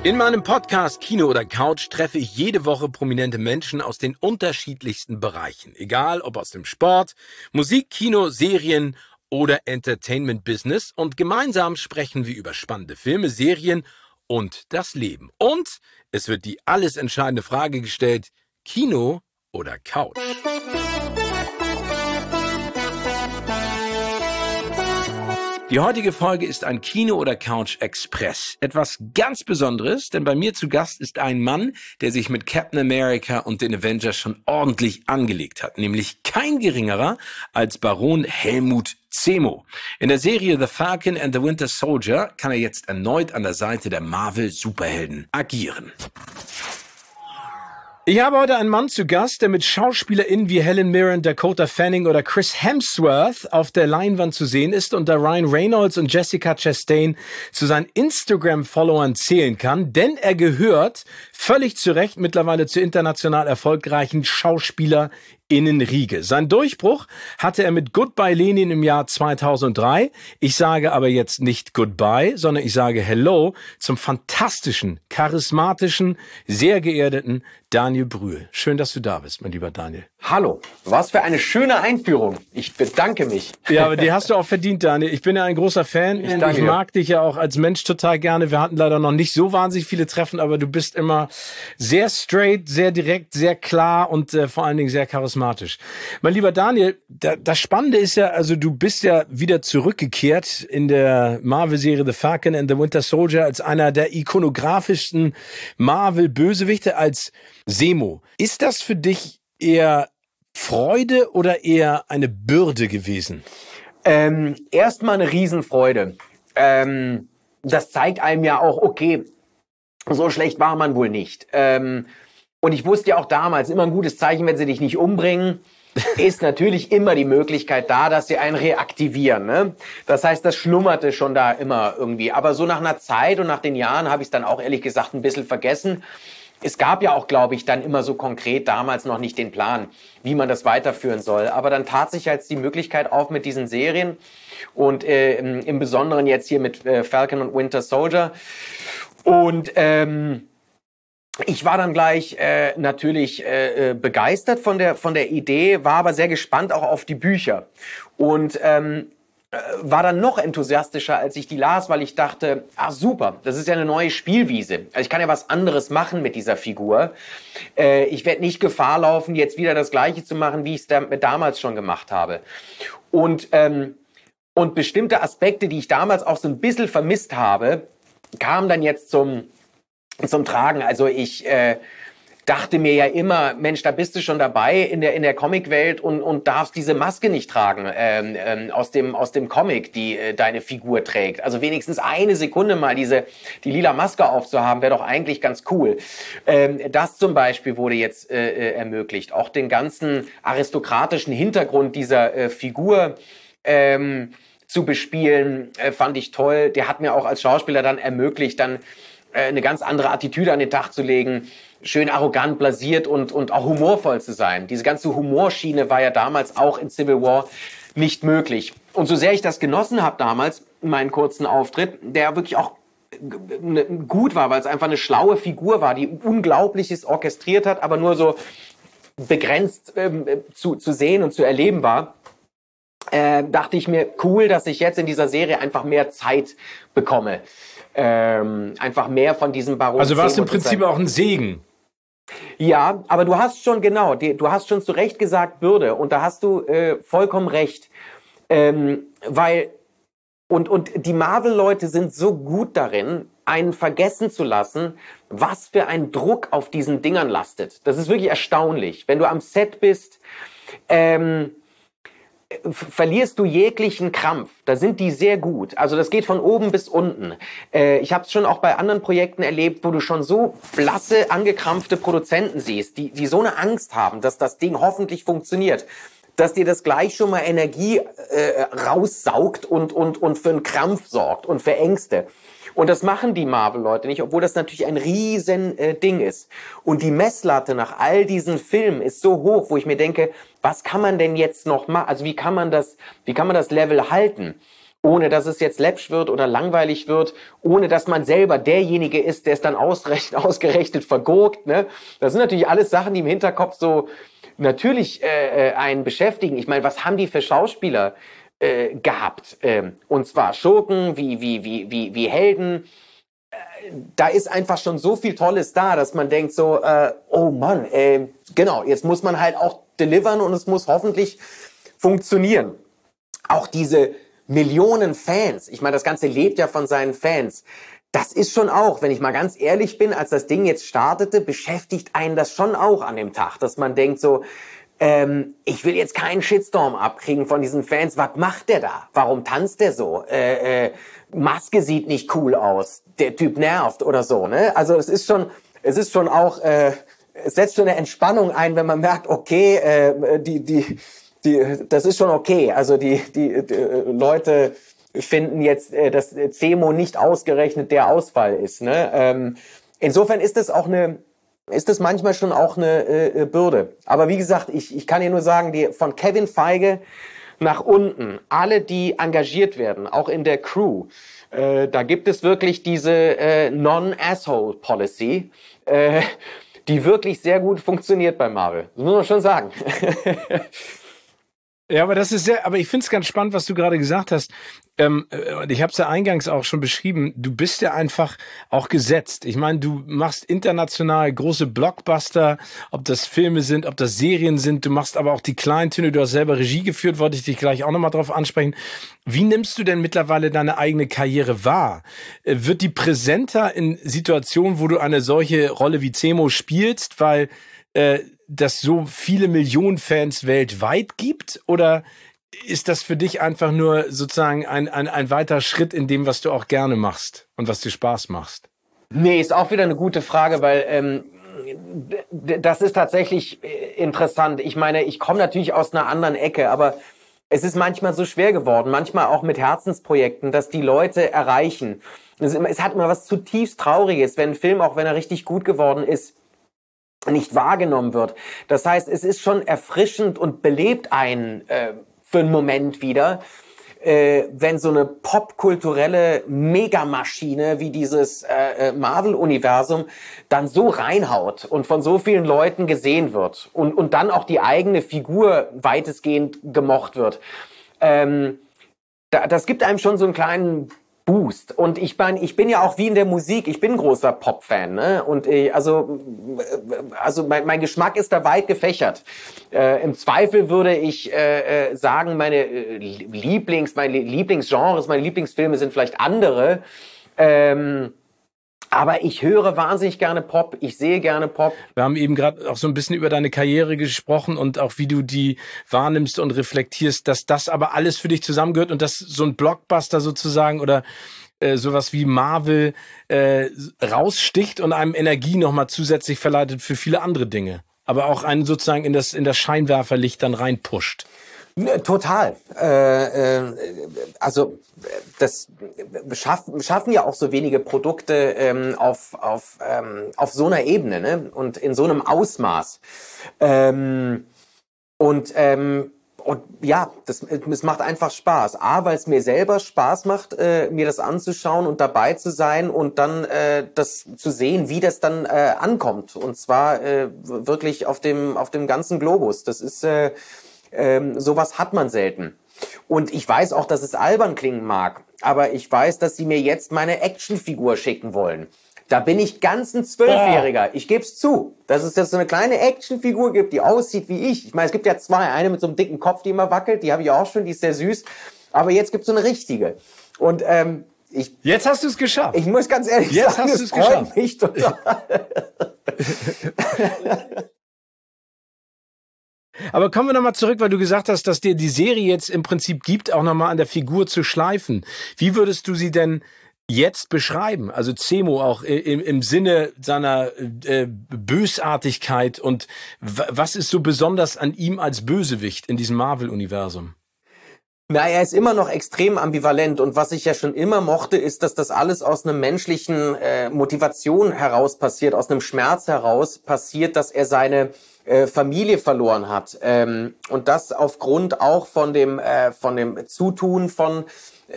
In meinem Podcast Kino oder Couch treffe ich jede Woche prominente Menschen aus den unterschiedlichsten Bereichen. Egal ob aus dem Sport, Musik, Kino, Serien oder Entertainment-Business. Und gemeinsam sprechen wir über spannende Filme, Serien und das Leben. Und es wird die alles entscheidende Frage gestellt: Kino oder Couch? Die heutige Folge ist ein Kino oder Couch Express. Etwas ganz Besonderes, denn bei mir zu Gast ist ein Mann, der sich mit Captain America und den Avengers schon ordentlich angelegt hat. Nämlich kein geringerer als Baron Helmut Zemo. In der Serie The Falcon and the Winter Soldier kann er jetzt erneut an der Seite der Marvel-Superhelden agieren. Ich habe heute einen Mann zu Gast, der mit SchauspielerInnen wie Helen Mirren, Dakota Fanning oder Chris Hemsworth auf der Leinwand zu sehen ist und da Ryan Reynolds und Jessica Chastain zu seinen Instagram-Followern zählen kann, denn er gehört völlig zu Recht mittlerweile zur international erfolgreichen SchauspielerInnenriege. Sein Durchbruch hatte er mit Goodbye Lenin im Jahr 2003. Ich sage aber jetzt nicht Goodbye, sondern ich sage Hello zum fantastischen, charismatischen, sehr geerdeten Daniel Brühl. Schön, dass du da bist, mein lieber Daniel. Hallo, was für eine schöne Einführung. Ich bedanke mich. Ja, aber die hast du auch verdient, Daniel. Ich bin ja ein großer Fan. Ich mag dich ja auch als Mensch total gerne. Wir hatten leider noch nicht so wahnsinnig viele Treffen, aber du bist immer sehr straight, sehr direkt, sehr klar und vor allen Dingen sehr charismatisch. Mein lieber Daniel, das Spannende ist ja, also du bist ja wieder zurückgekehrt in der Marvel-Serie The Falcon and the Winter Soldier als einer der ikonografischsten Marvel-Bösewichte, als Zemo. Ist das für dich eher Freude oder eher eine Bürde gewesen? Erstmal eine Riesenfreude. Das zeigt einem ja auch, okay, so schlecht war man wohl nicht. Und ich wusste ja auch damals, immer ein gutes Zeichen, wenn sie dich nicht umbringen, ist natürlich immer die Möglichkeit da, dass sie einen reaktivieren. Ne? Das heißt, das schlummerte schon da immer irgendwie. Aber so nach einer Zeit und nach den Jahren habe ich es dann auch ehrlich gesagt ein bisschen vergessen. Es gab ja auch, glaube ich, dann immer so konkret damals noch nicht den Plan, wie man das weiterführen soll. Aber dann tat sich jetzt die Möglichkeit auf mit diesen Serien und im Besonderen jetzt hier mit Falcon und Winter Soldier. Und ich war dann gleich natürlich begeistert von der Idee, war aber sehr gespannt auch auf die Bücher. Und war dann noch enthusiastischer, als ich die las, weil ich dachte, super, das ist ja eine neue Spielwiese. Also ich kann ja was anderes machen mit dieser Figur. Ich werde nicht Gefahr laufen, jetzt wieder das Gleiche zu machen, wie ich es damals schon gemacht habe. Und bestimmte Aspekte, die ich damals auch so ein bisschen vermisst habe, kamen dann jetzt zum Tragen. Also ich dachte mir ja immer, Mensch, da bist du schon dabei in der Comicwelt und darfst diese Maske nicht tragen aus dem Comic, die deine Figur trägt. Also wenigstens eine Sekunde mal die lila Maske aufzuhaben, wäre doch eigentlich ganz cool. Das zum Beispiel wurde jetzt ermöglicht. Auch den ganzen aristokratischen Hintergrund dieser Figur zu bespielen, fand ich toll. Der hat mir auch als Schauspieler dann ermöglicht, dann eine ganz andere Attitüde an den Tag zu legen, schön arrogant, blasiert und auch humorvoll zu sein. Diese ganze Humorschiene war ja damals auch in Civil War nicht möglich. Und so sehr ich das genossen habe damals, meinen kurzen Auftritt, der wirklich auch gut war, weil es einfach eine schlaue Figur war, die Unglaubliches orchestriert hat, aber nur so begrenzt zu sehen und zu erleben war, dachte ich mir, cool, dass ich jetzt in dieser Serie einfach mehr Zeit bekomme. Einfach mehr von diesem Baron. Also war es im Prinzip auch ein Segen. Ja, aber du hast schon du hast schon zu Recht gesagt Bürde und da hast du vollkommen recht, weil und die Marvel-Leute sind so gut darin, einen vergessen zu lassen, was für ein Druck auf diesen Dingern lastet. Das ist wirklich erstaunlich. Wenn du am Set bist, verlierst du jeglichen Krampf. Da sind die sehr gut. Also das geht von oben bis unten. Ich habe es schon auch bei anderen Projekten erlebt, wo du schon so blasse, angekrampfte Produzenten siehst, die so eine Angst haben, dass das Ding hoffentlich funktioniert, dass dir das gleich schon mal Energie raussaugt und für einen Krampf sorgt und für Ängste. Und das machen die Marvel-Leute nicht, obwohl das natürlich ein riesen Ding ist. Und die Messlatte nach all diesen Filmen ist so hoch, wo ich mir denke, was kann man denn jetzt noch machen? Also wie kann man das Level halten? ohne dass es jetzt läppsch wird oder langweilig wird, ohne dass man selber derjenige ist, der es dann ausgerechnet vergurkt. Ne? Das sind natürlich alles Sachen, die im Hinterkopf so natürlich einen beschäftigen. Ich meine, was haben die für Schauspieler gehabt? Und zwar Schurken wie Helden. Da ist einfach schon so viel Tolles da, dass man denkt so, oh Mann, genau, jetzt muss man halt auch delivern und es muss hoffentlich funktionieren. Auch diese Millionen Fans, ich meine, das Ganze lebt ja von seinen Fans. Das ist schon auch, wenn ich mal ganz ehrlich bin, als das Ding jetzt startete, beschäftigt einen das schon auch an dem Tag, dass man denkt so, ich will jetzt keinen Shitstorm abkriegen von diesen Fans. Was macht der da? Warum tanzt der so? Maske sieht nicht cool aus. Der Typ nervt oder so, ne? Also es ist schon auch, es setzt schon eine Entspannung ein, wenn man merkt, okay, das ist schon okay. Also die Leute finden jetzt, dass Zemo nicht ausgerechnet der Ausfall ist, ne? Insofern ist es manchmal schon auch eine Bürde. Aber wie gesagt, ich kann dir nur sagen, von Kevin Feige nach unten, alle, die engagiert werden, auch in der Crew, da gibt es wirklich diese Non-Asshole-Policy, die wirklich sehr gut funktioniert bei Marvel. Das muss man schon sagen. Ja, aber aber ich finde es ganz spannend, was du gerade gesagt hast. Und ich habe es ja eingangs auch schon beschrieben. Du bist ja einfach auch gesetzt. Ich meine, du machst international große Blockbuster, ob das Filme sind, ob das Serien sind. Du machst aber auch die kleinen Töne. Du hast selber Regie geführt, wollte ich dich gleich auch nochmal drauf ansprechen. Wie nimmst du denn mittlerweile deine eigene Karriere wahr? Wird die präsenter in Situationen, wo du eine solche Rolle wie Zemo spielst, weil das so viele Millionen Fans weltweit gibt? Oder ist das für dich einfach nur sozusagen ein weiterer Schritt in dem, was du auch gerne machst und was dir Spaß macht? Nee, ist auch wieder eine gute Frage, weil das ist tatsächlich interessant. Ich meine, ich komme natürlich aus einer anderen Ecke, aber es ist manchmal so schwer geworden, manchmal auch mit Herzensprojekten, dass die Leute erreichen. Es hat immer was zutiefst Trauriges, wenn ein Film, auch wenn er richtig gut geworden ist, nicht wahrgenommen wird. Das heißt, es ist schon erfrischend und belebt einen für einen Moment wieder, wenn so eine popkulturelle Megamaschine wie dieses Marvel-Universum dann so reinhaut und von so vielen Leuten gesehen wird und dann auch die eigene Figur weitestgehend gemocht wird. Das gibt einem schon so einen kleinen Boost. Und ich bin ja auch wie in der Musik, ich bin ein großer Pop-Fan, ne? Und also mein Geschmack ist da weit gefächert. Im Zweifel würde ich sagen, meine Lieblingsgenres, meine Lieblingsfilme sind vielleicht andere. Aber ich höre wahnsinnig gerne Pop, ich sehe gerne Pop. Wir haben eben gerade auch so ein bisschen über deine Karriere gesprochen und auch wie du die wahrnimmst und reflektierst, dass das aber alles für dich zusammengehört und dass so ein Blockbuster sozusagen oder sowas wie Marvel raussticht und einem Energie nochmal zusätzlich verleitet für viele andere Dinge. Aber auch einen sozusagen in das Scheinwerferlicht dann reinpusht. Total. Also das schaffen ja auch so wenige Produkte auf so einer Ebene, ne? Und in so einem Ausmaß. Und ja, es macht einfach Spaß. Weil es mir selber Spaß macht, mir das anzuschauen und dabei zu sein und dann das zu sehen, wie das dann ankommt. Und zwar wirklich auf dem ganzen Globus. Das ist sowas hat man selten. Und ich weiß auch, dass es albern klingen mag, aber ich weiß, dass sie mir jetzt meine Actionfigur schicken wollen. Da bin ich ganz ein Zwölfjähriger. Ich geb's zu, dass es jetzt so eine kleine Actionfigur gibt, die aussieht wie ich. Ich meine, es gibt ja zwei. Eine mit so einem dicken Kopf, die immer wackelt. Die habe ich auch schon, die ist sehr süß. Aber jetzt gibt's so eine richtige. Und jetzt hast du es geschafft. Ich muss ganz ehrlich jetzt sagen, hast es freut mich total. Aber kommen wir nochmal zurück, weil du gesagt hast, dass dir die Serie jetzt im Prinzip gibt, auch nochmal an der Figur zu schleifen. Wie würdest du sie denn jetzt beschreiben? Also Zemo auch im Sinne seiner Bösartigkeit und was ist so besonders an ihm als Bösewicht in diesem Marvel-Universum? Na, er ist immer noch extrem ambivalent und was ich ja schon immer mochte, ist, dass das alles aus einem menschlichen Motivation heraus passiert, aus einem Schmerz heraus passiert, dass er seine Familie verloren hat und das aufgrund auch von dem Zutun von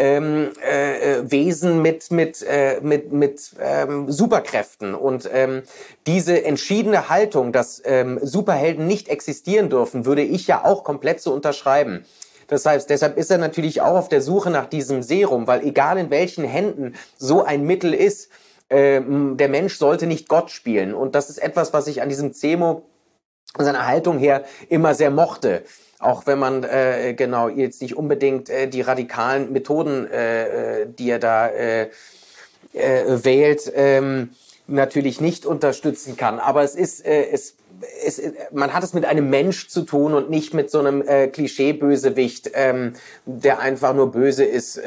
Wesen mit Superkräften und diese entschiedene Haltung, dass Superhelden nicht existieren dürfen, würde ich ja auch komplett so unterschreiben. Das heißt, deshalb ist er natürlich auch auf der Suche nach diesem Serum, weil egal in welchen Händen so ein Mittel ist, der Mensch sollte nicht Gott spielen. Und das ist etwas, was ich an diesem Zemo, seiner Haltung her, immer sehr mochte. Auch wenn man genau jetzt nicht unbedingt die radikalen Methoden, die er da wählt, natürlich nicht unterstützen kann. Aber es ist man hat es mit einem Mensch zu tun und nicht mit so einem Klischee-Bösewicht, der einfach nur böse ist,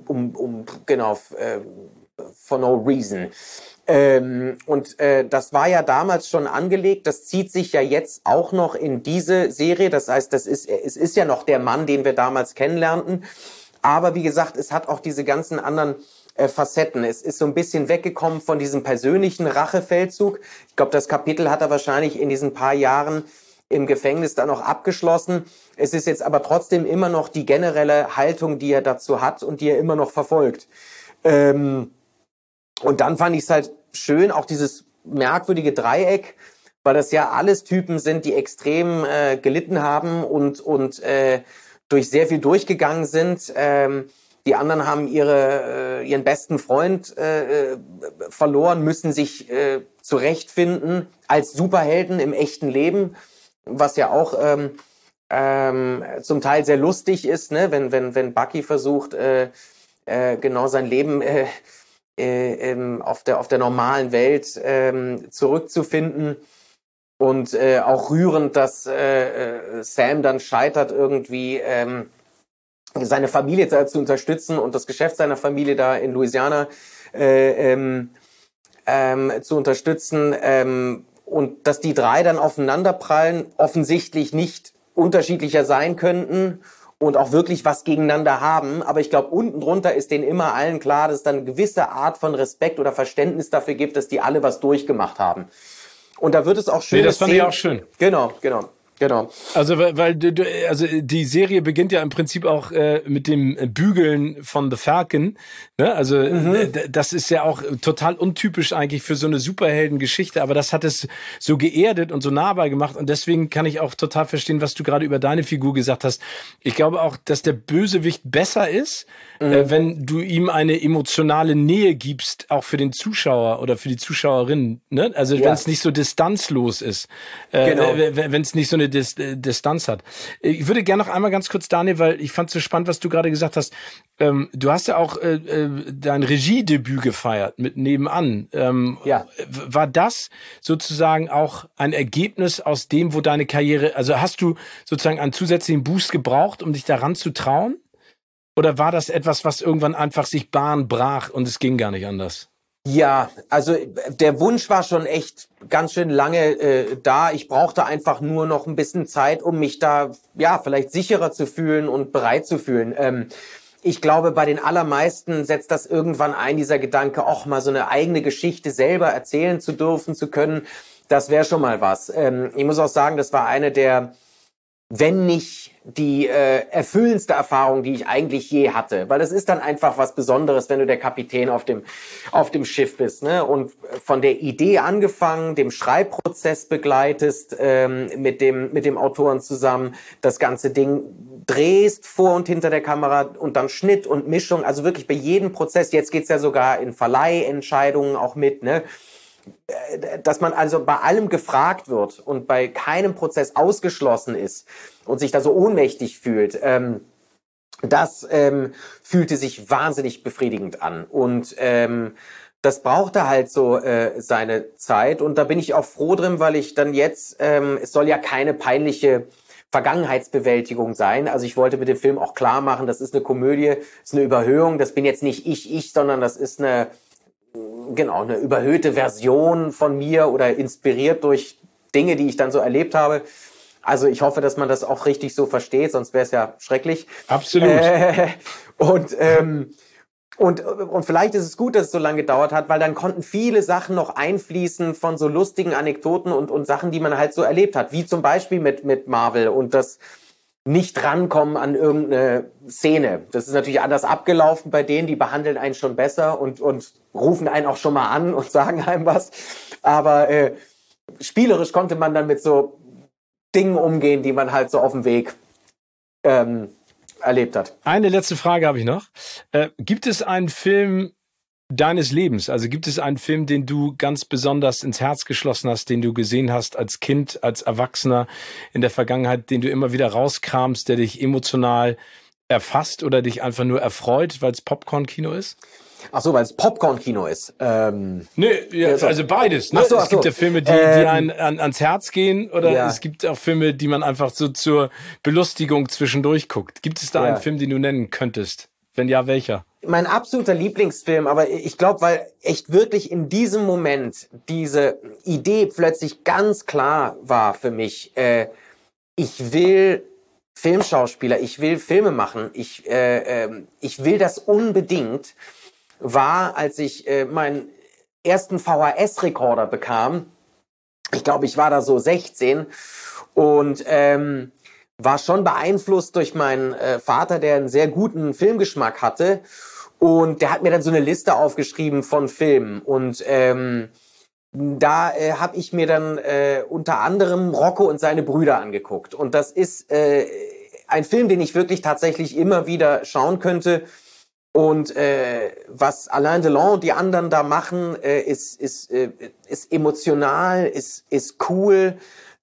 for no reason. Das war ja damals schon angelegt, das zieht sich ja jetzt auch noch in diese Serie, das heißt, es ist ja noch der Mann, den wir damals kennenlernten, aber wie gesagt, es hat auch diese ganzen anderen Facetten. Es ist so ein bisschen weggekommen von diesem persönlichen Rachefeldzug. Ich glaube, das Kapitel hat er wahrscheinlich in diesen paar Jahren im Gefängnis dann auch abgeschlossen. Es ist jetzt aber trotzdem immer noch die generelle Haltung, die er dazu hat und die er immer noch verfolgt. Und dann fand ich es halt schön, auch dieses merkwürdige Dreieck, weil das ja alles Typen sind, die extrem gelitten haben und durch sehr viel durchgegangen sind. Die anderen haben ihren besten Freund verloren, müssen sich zurechtfinden als Superhelden im echten Leben, was ja auch zum Teil sehr lustig ist, ne? Wenn Bucky versucht, genau sein Leben auf der normalen Welt zurückzufinden. Und auch rührend, dass Sam dann scheitert, irgendwie seine Familie zu unterstützen und das Geschäft seiner Familie da in Louisiana zu unterstützen. Und dass die drei dann aufeinanderprallen, offensichtlich nicht unterschiedlicher sein könnten und auch wirklich was gegeneinander haben. Aber ich glaube, unten drunter ist denen immer allen klar, dass es dann eine gewisse Art von Respekt oder Verständnis dafür gibt, dass die alle was durchgemacht haben. Und da wird es auch schön. Nee, das fand ich auch schön. Genau. Also weil die Serie beginnt ja im Prinzip auch mit dem Bügeln von The Falcon. Ne? Also das ist ja auch total untypisch eigentlich für so eine Superheldengeschichte, aber das hat es so geerdet und so nahbar gemacht und deswegen kann ich auch total verstehen, was du gerade über deine Figur gesagt hast. Ich glaube auch, dass der Bösewicht besser ist, wenn du ihm eine emotionale Nähe gibst, auch für den Zuschauer oder für die Zuschauerin. Ne? Also wenn es nicht so distanzlos ist, wenn es nicht so eine Distanz hat. Ich würde gerne noch einmal ganz kurz, Daniel, weil ich fand es so spannend, was du gerade gesagt hast. Du hast ja auch dein Regiedebüt gefeiert mit Nebenan. War das sozusagen auch ein Ergebnis aus dem, wo deine Karriere, also hast du sozusagen einen zusätzlichen Boost gebraucht, um dich daran zu trauen? Oder war das etwas, was irgendwann einfach sich Bahn brach und es ging gar nicht anders? Ja, also der Wunsch war schon echt ganz schön lange da. Ich brauchte einfach nur noch ein bisschen Zeit, um mich da vielleicht sicherer zu fühlen und bereit zu fühlen. Ich glaube, bei den allermeisten setzt das irgendwann ein, dieser Gedanke, auch mal so eine eigene Geschichte selber erzählen zu dürfen, zu können. Das wäre schon mal was. Ich muss auch sagen, das war eine der, wenn nicht die erfüllendste Erfahrung, die ich eigentlich je hatte. Weil das ist dann einfach was Besonderes, wenn du der Kapitän auf dem Schiff bist, ne? Und von der Idee angefangen, dem Schreibprozess begleitest, mit dem Autoren zusammen, das ganze Ding drehst vor und hinter der Kamera und dann Schnitt und Mischung, also wirklich bei jedem Prozess. Jetzt geht's ja sogar in Verleihentscheidungen auch mit, ne? Dass man also bei allem gefragt wird und bei keinem Prozess ausgeschlossen ist und sich da so ohnmächtig fühlt, das fühlte sich wahnsinnig befriedigend an. Und das brauchte halt so seine Zeit. Und da bin ich auch froh drin, weil ich dann jetzt, es soll ja keine peinliche Vergangenheitsbewältigung sein. Also ich wollte mit dem Film auch klar machen, das ist eine Komödie, das ist eine Überhöhung, das bin jetzt nicht ich, sondern das ist eine überhöhte Version von mir oder inspiriert durch Dinge, die ich dann so erlebt habe. Also ich hoffe, dass man das auch richtig so versteht, sonst wäre es ja schrecklich. Absolut. Und vielleicht ist es gut, dass es so lange gedauert hat, weil dann konnten viele Sachen noch einfließen von so lustigen Anekdoten und Sachen, die man halt so erlebt hat. Wie zum Beispiel mit Marvel und das nicht rankommen an irgendeine Szene. Das ist natürlich anders abgelaufen bei denen, die behandeln einen schon besser und rufen einen auch schon mal an und sagen einem was. Aber spielerisch konnte man dann mit so Dingen umgehen, die man halt so auf dem Weg erlebt hat. Eine letzte Frage habe ich noch. Gibt es einen Film deines Lebens, also gibt es einen Film, den du ganz besonders ins Herz geschlossen hast, den du gesehen hast als Kind, als Erwachsener in der Vergangenheit, den du immer wieder rauskramst, der dich emotional erfasst oder dich einfach nur erfreut, weil es Popcorn-Kino ist? Ach so, weil es Popcorn-Kino ist. Also beides. Ne? Es gibt ja Filme, die einen ans Herz gehen, oder es gibt auch Filme, die man einfach so zur Belustigung zwischendurch guckt. Gibt es da einen Film, den du nennen könntest? Wenn ja, welcher? Mein absoluter Lieblingsfilm, aber ich glaube, weil echt wirklich in diesem Moment diese Idee plötzlich ganz klar war für mich. Ich will Filmschauspieler, ich will Filme machen, ich will das unbedingt, war, als ich meinen ersten VHS-Rekorder bekam. Ich glaube, ich war da so 16 und war schon beeinflusst durch meinen Vater, der einen sehr guten Filmgeschmack hatte. Und der hat mir dann so eine Liste aufgeschrieben von Filmen. Und da habe ich mir dann unter anderem Rocco und seine Brüder angeguckt. Und das ist ein Film, den ich wirklich tatsächlich immer wieder schauen könnte. Und was Alain Delon und die anderen da machen, ist emotional, ist cool.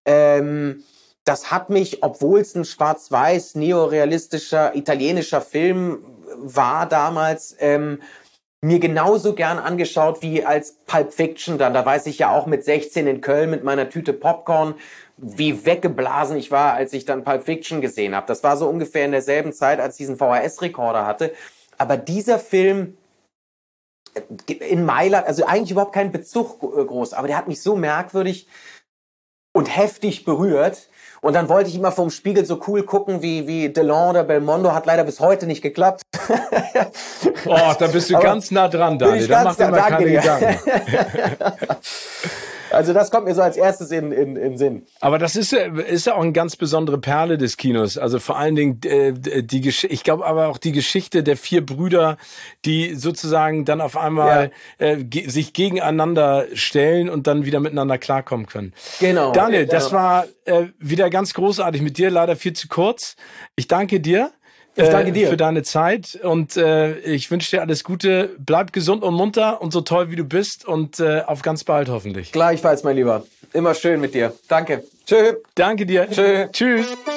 Das hat mich, obwohl es ein schwarz-weiß, neorealistischer, italienischer Film war damals, mir genauso gern angeschaut wie als Pulp Fiction dann. Da weiß ich ja auch mit 16 in Köln mit meiner Tüte Popcorn, wie weggeblasen ich war, als ich dann Pulp Fiction gesehen habe. Das war so ungefähr in derselben Zeit, als ich diesen VHS-Rekorder hatte. Aber dieser Film in Mailand, also eigentlich überhaupt keinen Bezug groß, aber der hat mich so merkwürdig und heftig berührt. Und dann wollte ich immer vom Spiegel so cool gucken wie Delon oder Belmondo. Hat leider bis heute nicht geklappt. Oh, da bist du ganz nah dran, Daniel. Da macht man keine Gedanken. Also das kommt mir so als erstes in Sinn. Aber das ist ja auch eine ganz besondere Perle des Kinos. Also vor allen Dingen ich glaube aber auch die Geschichte der 4 Brüder, die sozusagen dann auf einmal sich gegeneinander stellen und dann wieder miteinander klarkommen können. Genau. Daniel, das war wieder ganz großartig mit dir, leider viel zu kurz. Ich danke dir. Ich danke dir für deine Zeit und ich wünsche dir alles Gute. Bleib gesund und munter und so toll wie du bist und auf ganz bald hoffentlich. Gleichfalls, mein Lieber. Immer schön mit dir. Danke. Tschö. Danke dir. Tschö. Tschüss.